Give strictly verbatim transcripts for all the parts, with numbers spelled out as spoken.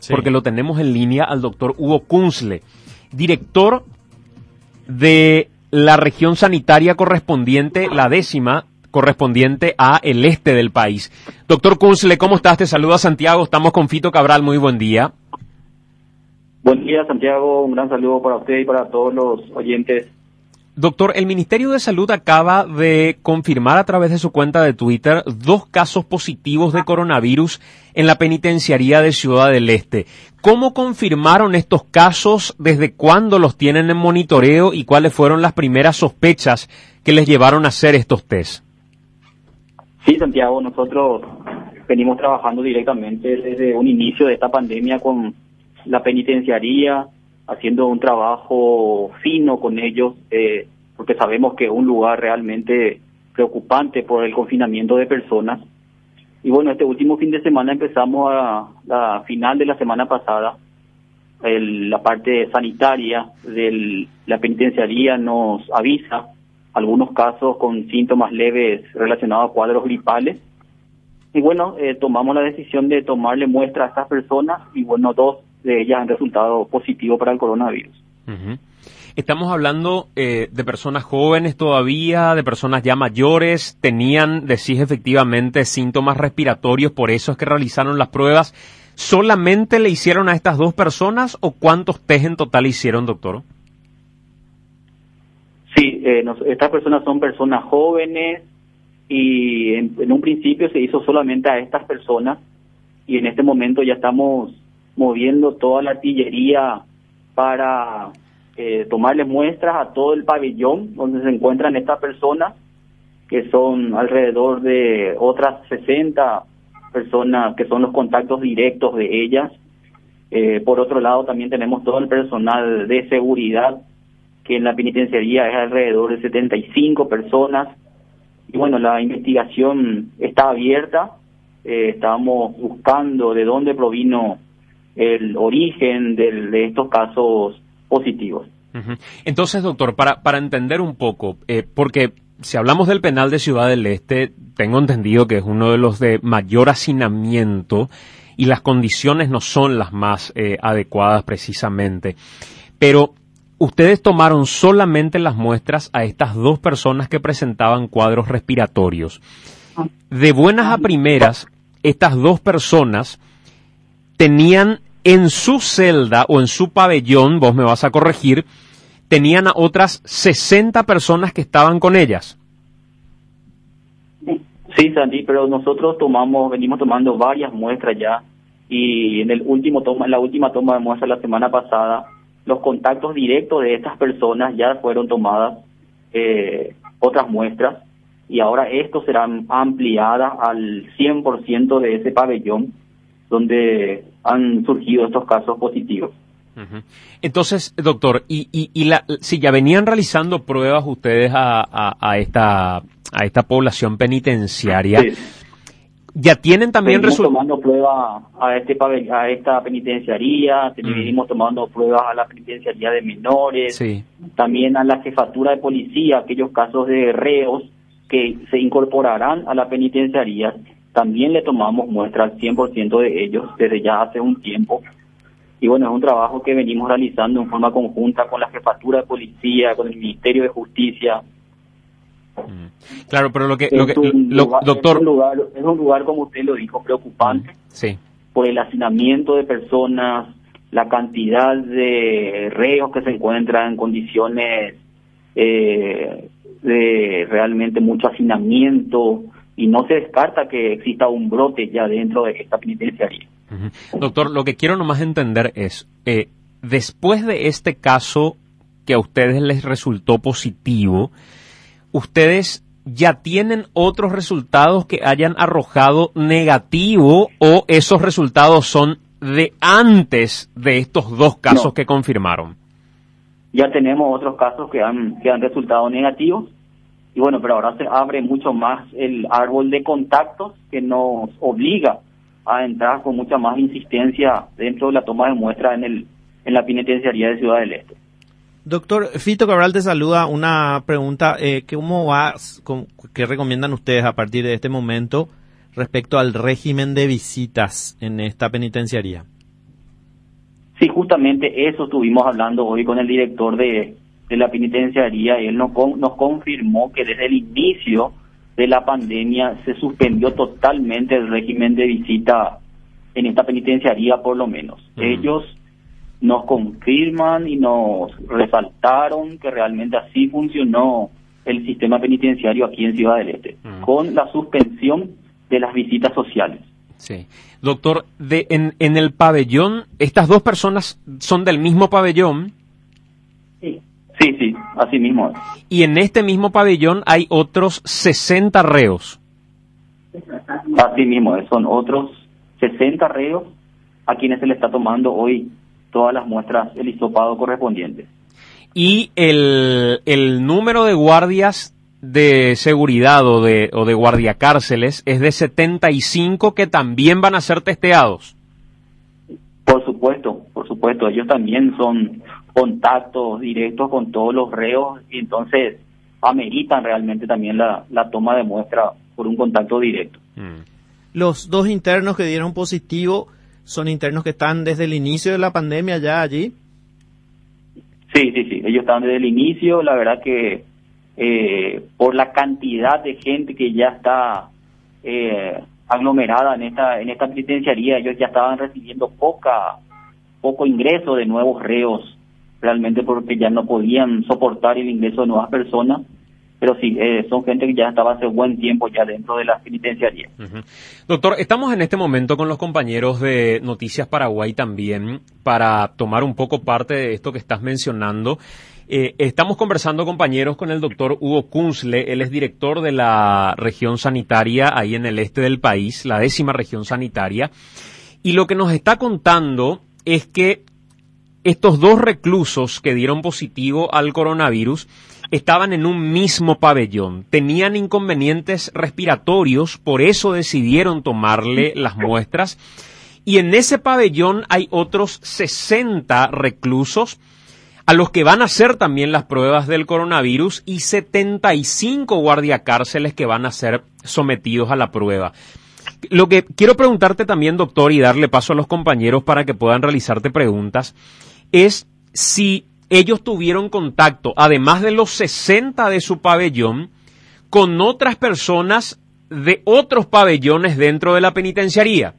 sí, porque lo tenemos en línea al doctor Hugo Kunzle, director de la región sanitaria correspondiente, la décima, correspondiente a el este del país. Doctor Kunzle, ¿cómo estás? Te saluda Santiago, estamos con Fito Cabral, muy buen día. Buen día, Santiago, un gran saludo para usted y para todos los oyentes. Doctor, el Ministerio de Salud acaba de confirmar a través de su cuenta de Twitter dos casos positivos de coronavirus en la penitenciaría de Ciudad del Este. ¿Cómo confirmaron estos casos? ¿Desde cuándo los tienen en monitoreo? ¿Y cuáles fueron las primeras sospechas que les llevaron a hacer estos test? Sí, Santiago, nosotros venimos trabajando directamente desde un inicio de esta pandemia con la penitenciaría, haciendo un trabajo fino con ellos, eh, porque sabemos que es un lugar realmente preocupante por el confinamiento de personas. Y bueno, este último fin de semana empezamos a la final de la semana pasada, el, la parte sanitaria de la penitenciaría nos avisa algunos casos con síntomas leves relacionados a cuadros gripales. Y bueno, eh, tomamos la decisión de tomarle muestra a estas personas y bueno, dos de ellas han resultado positivos para el coronavirus. Uh-huh. Estamos hablando eh, de personas jóvenes todavía, de personas ya mayores, tenían, decís efectivamente, síntomas respiratorios, por eso es que realizaron las pruebas. ¿Solamente le hicieron a estas dos personas o cuántos test en total hicieron, doctor? Sí, eh, nos, estas personas son personas jóvenes y en, en un principio se hizo solamente a estas personas y en este momento ya estamos moviendo toda la artillería para eh, tomarle muestras a todo el pabellón donde se encuentran estas personas, que son alrededor de otras sesenta personas que son los contactos directos de ellas. Eh, por otro lado, también tenemos todo el personal de seguridad, que en la penitenciaría es alrededor de setenta y cinco personas. Y bueno, la investigación está abierta, eh, estamos buscando de dónde provino el origen de, de estos casos positivos. Uh-huh. Entonces, doctor, para, para entender un poco, eh, porque si hablamos del penal de Ciudad del Este, tengo entendido que es uno de los de mayor hacinamiento y las condiciones no son las más eh, adecuadas precisamente. Pero ustedes tomaron solamente las muestras a estas dos personas que presentaban cuadros respiratorios. De buenas a primeras, estas dos personas tenían en su celda o en su pabellón, vos me vas a corregir, tenían a otras sesenta personas que estaban con ellas. Sí, Sandy, pero nosotros tomamos, venimos tomando varias muestras ya y en el último toma, en la última toma de muestra la semana pasada, los contactos directos de estas personas ya fueron tomadas eh, otras muestras y ahora esto serán ampliadas al cien por ciento de ese pabellón donde han surgido estos casos positivos. Uh-huh. Entonces, doctor, y, y, y la, si ya venían realizando pruebas ustedes a, a, a esta a esta población penitenciaria, sí, ya tienen también resultados. Venimos tomando pruebas a este a esta penitenciaría, venimos uh-huh. tomando pruebas a la penitenciaría de menores, sí, también a la jefatura de policía, aquellos casos de reos que se incorporarán a la penitenciaría. También le tomamos muestra al cien por ciento de ellos desde ya hace un tiempo. Y bueno, es un trabajo que venimos realizando en forma conjunta con la Jefatura de Policía, con el Ministerio de Justicia. Claro, pero lo que... Es, lo que un, lo, lugar, doctor... es, un lugar, es un lugar, como usted lo dijo, preocupante. Sí. Por el hacinamiento de personas, la cantidad de reos que se encuentran en condiciones eh, de realmente mucho hacinamiento, y no se descarta que exista un brote ya dentro de esta penitenciaría. Uh-huh. Doctor, lo que quiero nomás entender es, eh, después de este caso que a ustedes les resultó positivo, ¿ustedes ya tienen otros resultados que hayan arrojado negativo o esos resultados son de antes de estos dos casos no. que confirmaron? Ya tenemos otros casos que han, que han resultado negativos. Y bueno, pero ahora se abre mucho más el árbol de contactos que nos obliga a entrar con mucha más insistencia dentro de la toma de muestra en el en la penitenciaría de Ciudad del Este. Doctor Fito Cabral te saluda. Una pregunta, eh, ¿cómo va, con, qué recomiendan ustedes a partir de este momento respecto al régimen de visitas en esta penitenciaría? Sí, justamente eso estuvimos hablando hoy con el director de, de la penitenciaría. Él nos, con, nos confirmó que desde el inicio de la pandemia se suspendió totalmente el régimen de visita en esta penitenciaría, por lo menos. Uh-huh. Ellos nos confirman y nos resaltaron que realmente así funcionó el sistema penitenciario aquí en Ciudad del Este, uh-huh. con la suspensión de las visitas sociales. Sí. Doctor, de, en, en el pabellón, ¿estas dos personas son del mismo pabellón? Sí, sí, sí, así mismo es. Y en este mismo pabellón hay otros sesenta reos. Así mismo es, son otros sesenta reos a quienes se le está tomando hoy todas las muestras, el hisopado correspondiente. Y el, el número de guardias de seguridad o de, o de guardiacárceles es de setenta y cinco que también van a ser testeados. Por supuesto, por supuesto, ellos también son contactos directos con todos los reos y entonces ameritan realmente también la, la toma de muestra por un contacto directo. Mm. Los dos internos que dieron positivo son internos que están desde el inicio de la pandemia ya allí. Sí, sí, sí, ellos están desde el inicio, la verdad que eh, por la cantidad de gente que ya está eh, aglomerada en esta en esta penitenciaría, ellos ya estaban recibiendo poca poco ingreso de nuevos reos, realmente porque ya no podían soportar el ingreso de nuevas personas. Pero sí, eh, son gente que ya estaba hace buen tiempo ya dentro de las penitenciarías. Uh-huh. Doctor, estamos en este momento con los compañeros de Noticias Paraguay también para tomar un poco parte de esto que estás mencionando. Eh, estamos conversando, compañeros, con el doctor Hugo Kunzle. Él es director de la región sanitaria ahí en el este del país, la décima región sanitaria. Y lo que nos está contando es que estos dos reclusos que dieron positivo al coronavirus estaban en un mismo pabellón, tenían inconvenientes respiratorios, por eso decidieron tomarle las muestras, y en ese pabellón hay otros sesenta reclusos a los que van a hacer también las pruebas del coronavirus y setenta y cinco guardiacárceles que van a ser sometidos a la prueba. Lo que quiero preguntarte también, doctor, y darle paso a los compañeros para que puedan realizarte preguntas, es si ellos tuvieron contacto, además de los sesenta de su pabellón, con otras personas de otros pabellones dentro de la penitenciaría.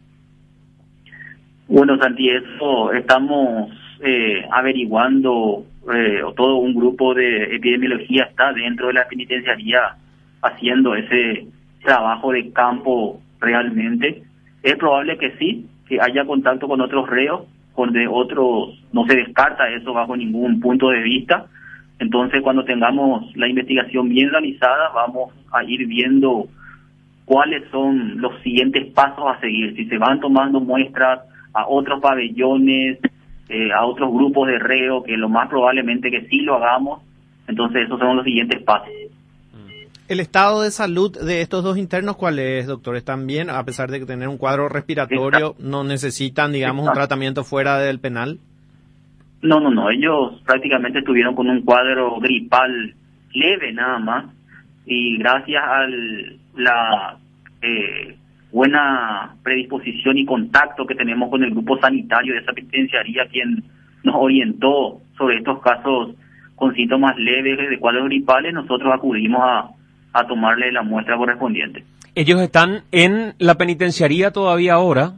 Bueno, Santi, eso estamos eh, averiguando, eh, todo un grupo de epidemiología está dentro de la penitenciaría haciendo ese trabajo de campo realmente. Es probable que sí, que haya contacto con otros reos, con de otros, no se descarta eso bajo ningún punto de vista. Entonces, cuando tengamos la investigación bien realizada, vamos a ir viendo cuáles son los siguientes pasos a seguir, si se van tomando muestras a otros pabellones, eh, a otros grupos de reo, que lo más probablemente que sí lo hagamos. Entonces, esos son los siguientes pasos. ¿El estado de salud de estos dos internos cuál es, doctor? ¿Están bien? A pesar de que tener un cuadro respiratorio, Está, ¿no necesitan, digamos, está. un tratamiento fuera del penal? No, no, no. Ellos prácticamente estuvieron con un cuadro gripal leve nada más. Y gracias a la eh, buena predisposición y contacto que tenemos con el grupo sanitario de esa penitenciaría, quien nos orientó sobre estos casos con síntomas leves de cuadros gripales, nosotros acudimos a a tomarle la muestra correspondiente. ¿Ellos están en la penitenciaría todavía ahora?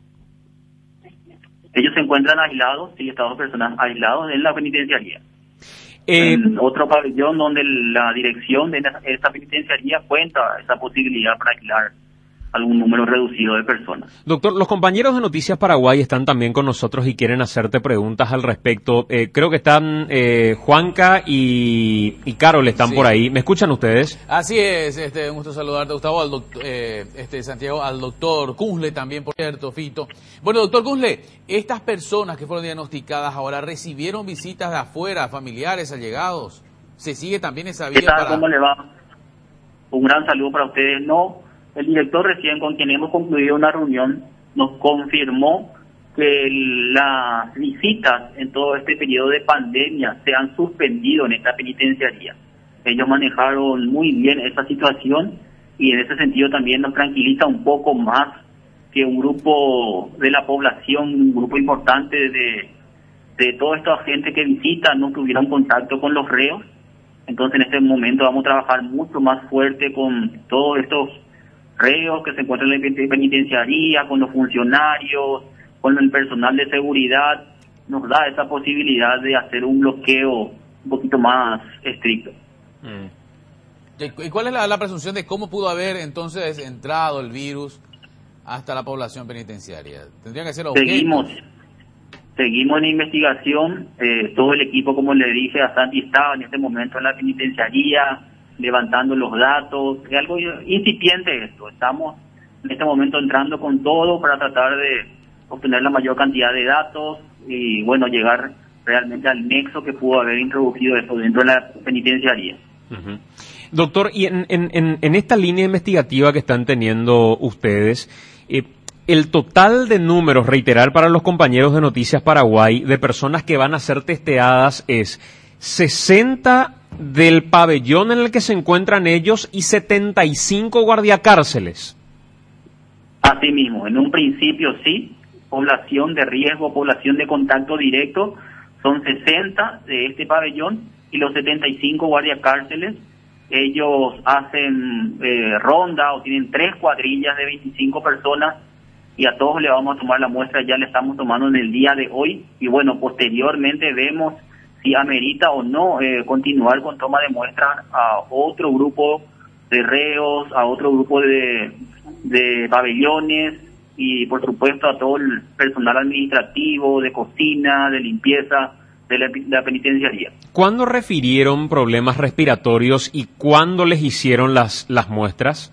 Ellos se encuentran aislados, sí, estas dos personas aislados en la penitenciaría. Eh, en otro pabellón donde la dirección de esta penitenciaría cuenta esa posibilidad para aislar algún número reducido de personas. Doctor, los compañeros de Noticias Paraguay están también con nosotros y quieren hacerte preguntas al respecto. Eh, creo que están eh, Juanca y, y Carol están sí. por ahí. ¿Me escuchan ustedes? Así es, este, un gusto saludarte, Gustavo, al doctor, eh, este, Santiago, al doctor Kunzle también, por cierto, Fito. Bueno, doctor Kunzle, estas personas que fueron diagnosticadas ahora recibieron visitas de afuera, familiares, allegados. ¿Se sigue también esa vía? ¿Qué tal? Para... ¿Cómo le va? Un gran saludo para ustedes. No. El director recién, con quien hemos concluido una reunión, nos confirmó que las visitas en todo este periodo de pandemia se han suspendido en esta penitenciaría. Ellos manejaron muy bien esa situación y en ese sentido también nos tranquiliza un poco más que un grupo de la población, un grupo importante de, de toda esta gente que visita no tuvieron contacto con los reos. Entonces en este momento vamos a trabajar mucho más fuerte con todos estos reos que se encuentran en la penitenciaría, con los funcionarios, con el personal de seguridad. Nos da esa posibilidad de hacer un bloqueo un poquito más estricto. Mm. ¿Y cuál es la, la presunción de cómo pudo haber entonces entrado el virus hasta la población penitenciaria? ¿Tendría que ser objeto? Seguimos, seguimos en investigación. Eh, todo el equipo, como le dije a Santi, estaba en este momento en la penitenciaría, levantando los datos. Es algo incipiente esto. Estamos en este momento entrando con todo para tratar de obtener la mayor cantidad de datos y, bueno, llegar realmente al nexo que pudo haber introducido esto dentro de la penitenciaría. Uh-huh. Doctor, y en, en, en esta línea investigativa que están teniendo ustedes, eh, el total de números, reiterar para los compañeros de Noticias Paraguay, de personas que van a ser testeadas es sesenta del pabellón en el que se encuentran ellos y setenta y cinco guardiacárceles. Así mismo, en un principio sí, población de riesgo, población de contacto directo, son sesenta de este pabellón y los setenta y cinco guardiacárceles. Ellos hacen eh, ronda o tienen tres cuadrillas de veinticinco personas y a todos le vamos a tomar la muestra, ya le estamos tomando en el día de hoy y bueno, posteriormente vemos si amerita o no eh, continuar con toma de muestras a otro grupo de reos, a otro grupo de, de pabellones y por supuesto a todo el personal administrativo, de cocina, de limpieza, de la, de la penitenciaría. ¿Cuándo refirieron problemas respiratorios y cuándo les hicieron las, las muestras?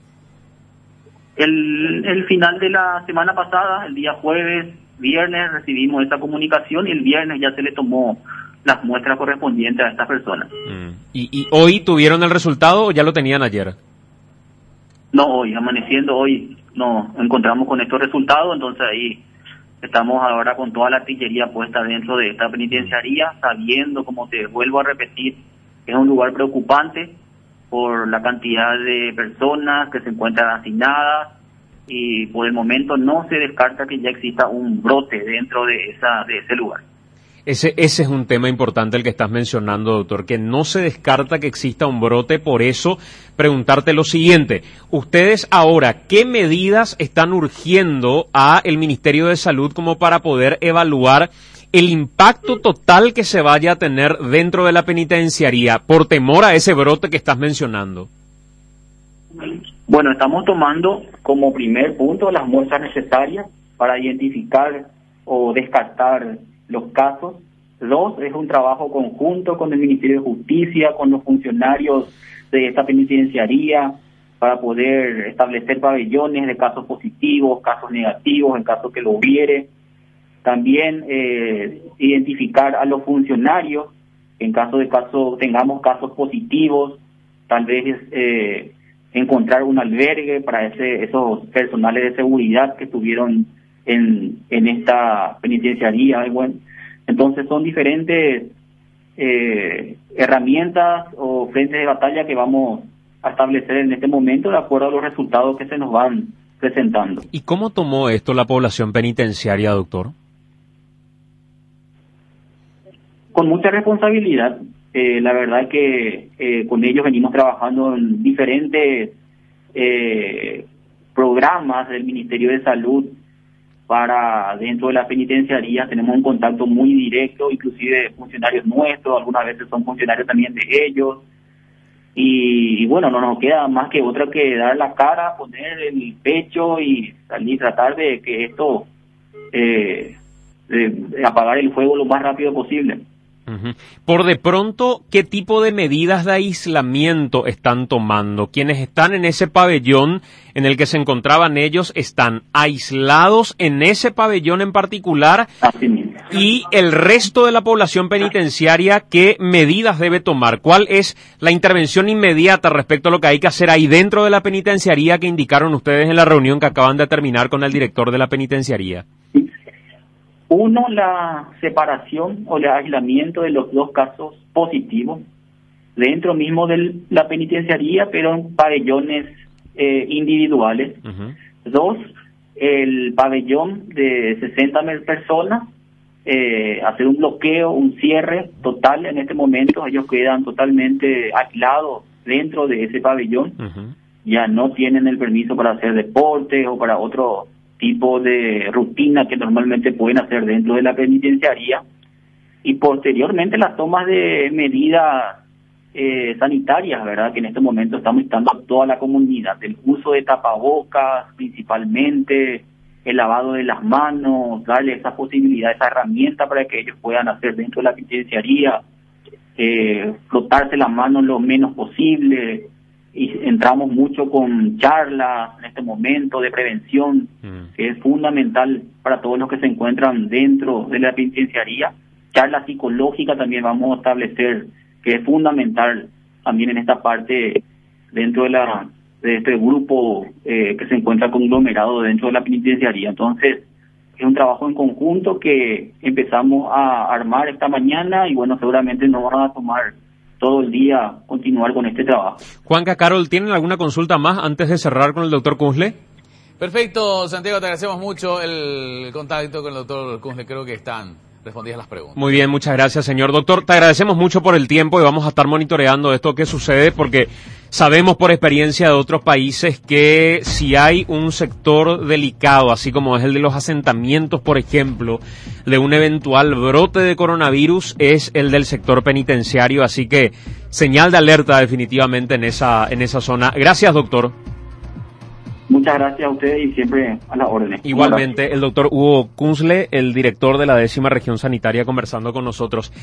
El, el final de la semana pasada, el día jueves, viernes, recibimos esta comunicación y el viernes ya se le tomó las muestras correspondientes a estas personas. Mm. ¿Y, ¿Y hoy tuvieron el resultado o ya lo tenían ayer? No, hoy, amaneciendo hoy, nos encontramos con estos resultados, entonces ahí estamos ahora con toda la artillería puesta dentro de esta penitenciaría, sabiendo, como te vuelvo a repetir, que es un lugar preocupante por la cantidad de personas que se encuentran hacinadas y por el momento no se descarta que ya exista un brote dentro de esa de ese lugar. Ese, ese es un tema importante el que estás mencionando, doctor, que no se descarta que exista un brote. Por eso, preguntarte lo siguiente. Ustedes ahora, ¿qué medidas están urgiendo a el Ministerio de Salud como para poder evaluar el impacto total que se vaya a tener dentro de la penitenciaría por temor a ese brote que estás mencionando? Bueno, estamos tomando como primer punto las muestras necesarias para identificar o descartar los casos. Dos, es un trabajo conjunto con el Ministerio de Justicia, con los funcionarios de esta penitenciaría, para poder establecer pabellones de casos positivos, casos negativos, en caso que lo hubiere. También eh, identificar a los funcionarios, en caso de caso tengamos casos positivos, tal vez eh, encontrar un albergue para ese, esos personales de seguridad que estuvieron en, en esta penitenciaría. Y bueno, entonces son diferentes eh, herramientas o frentes de batalla que vamos a establecer en este momento de acuerdo a los resultados que se nos van presentando. ¿Y cómo tomó esto la población penitenciaria, doctor? Con mucha responsabilidad. Eh, la verdad es que eh, con ellos venimos trabajando en diferentes eh, programas del Ministerio de Salud para dentro de la penitenciaría. Tenemos un contacto muy directo, inclusive funcionarios nuestros, algunas veces son funcionarios también de ellos. Y, y bueno, no nos queda más que otra que dar la cara, poner el pecho y salir, tratar de que esto, eh, de, de apagar el fuego lo más rápido posible. Uh-huh. Por de pronto, ¿qué tipo de medidas de aislamiento están tomando? Quienes están en ese pabellón en el que se encontraban ellos, ¿están aislados en ese pabellón en particular? Así mismo. Y el resto de la población penitenciaria, ¿qué medidas debe tomar? ¿Cuál es la intervención inmediata respecto a lo que hay que hacer ahí dentro de la penitenciaría que indicaron ustedes en la reunión que acaban de terminar con el director de la penitenciaría? Uno, la separación o el aislamiento de los dos casos positivos dentro mismo de la penitenciaría, pero en pabellones eh, individuales. Uh-huh. Dos, el pabellón de sesenta personas, eh, hacer un bloqueo, un cierre total en este momento. Ellos quedan totalmente aislados dentro de ese pabellón. Uh-huh. Ya no tienen el permiso para hacer deportes o para otro tipo de rutina que normalmente pueden hacer dentro de la penitenciaría. Y posteriormente las tomas de medidas eh, sanitarias, ¿verdad? Que en este momento estamos instando a toda la comunidad. El uso de tapabocas, principalmente, el lavado de las manos, darle esa posibilidad, esa herramienta para que ellos puedan hacer dentro de la penitenciaría, eh, frotarse las manos lo menos posible. Y entramos mucho con charlas en este momento de prevención, mm. que es fundamental para todos los que se encuentran dentro de la penitenciaría. Charla psicológica también vamos a establecer, que es fundamental también en esta parte dentro de la de este grupo eh, que se encuentra conglomerado dentro de la penitenciaría. Entonces, es un trabajo en conjunto que empezamos a armar esta mañana y bueno, seguramente nos van a tomar todo el día continuar con este trabajo. Juanca, Carol, ¿tienen alguna consulta más antes de cerrar con el doctor Kunzle? Perfecto, Santiago, te agradecemos mucho el contacto con el doctor Kunzle, creo que están respondidas las preguntas. Muy bien, muchas gracias, señor doctor. Te agradecemos mucho por el tiempo y vamos a estar monitoreando esto que sucede porque sabemos por experiencia de otros países que si hay un sector delicado, así como es el de los asentamientos, por ejemplo, de un eventual brote de coronavirus, es el del sector penitenciario, así que señal de alerta definitivamente en esa, en esa zona. Gracias, doctor. Muchas gracias a ustedes y siempre a las órdenes. Igualmente, el doctor Hugo Kunzle, el director de la décima región sanitaria, conversando con nosotros.